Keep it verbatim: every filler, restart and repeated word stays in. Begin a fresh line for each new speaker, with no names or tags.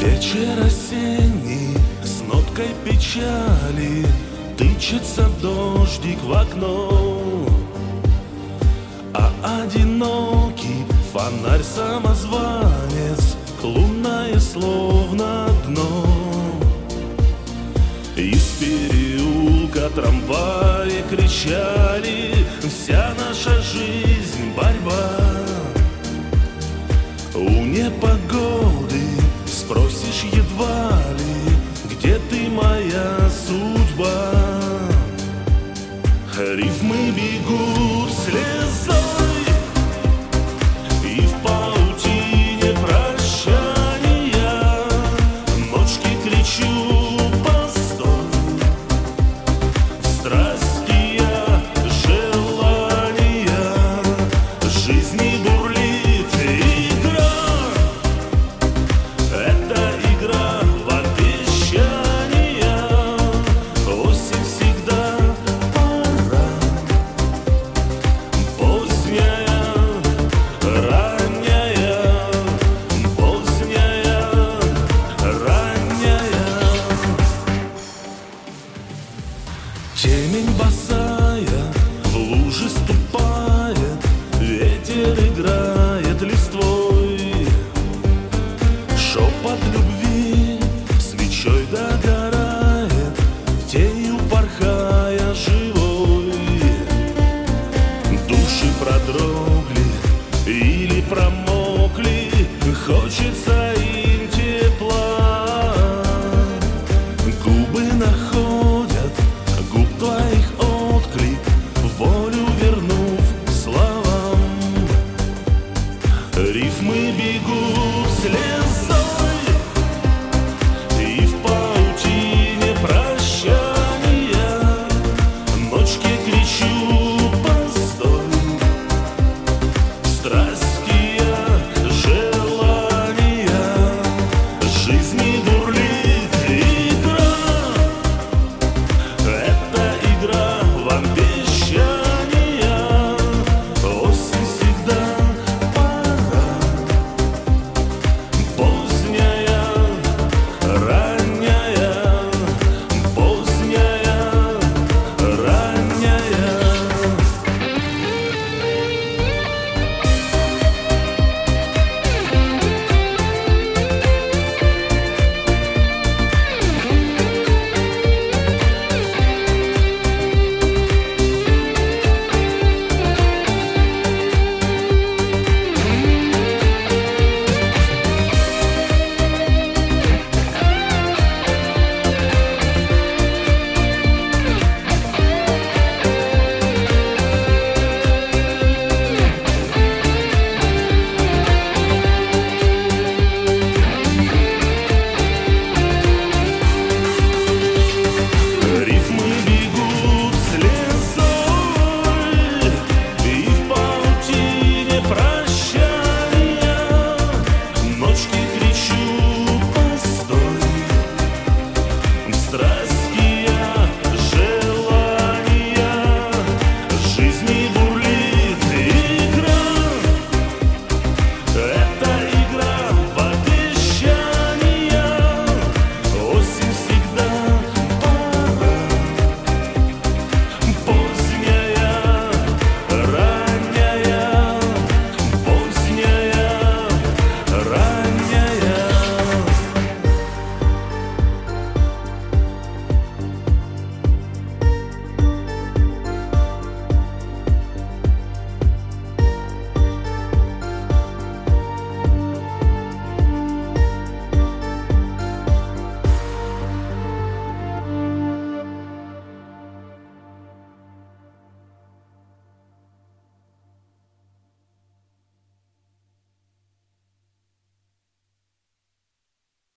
Вечер осенний с ноткой печали, тычется дождик в окно, а одинокий фонарь-самозванец, лунное словно дно. Из переулка трамваи кричали: вся наша жизнь борьба. У непогоды спросишь едва ли, где ты, моя судьба. Рифмы бегут слезой, и в паутине прощания ночки кричу: постой. В страсти я желания жизни бурлит игра. Это игра в обещания, осень всегда пора. Поздняя, ранняя, поздняя, ранняя. Темень босая в луже ступает, ветер играет листвой. Шепот любви свечой догорает, тенью порхая живой. Души продрогли или промокли, хочется им тепла. Губы находят губ твоих отклик, волю вернув словам. Рифмы бегут вслед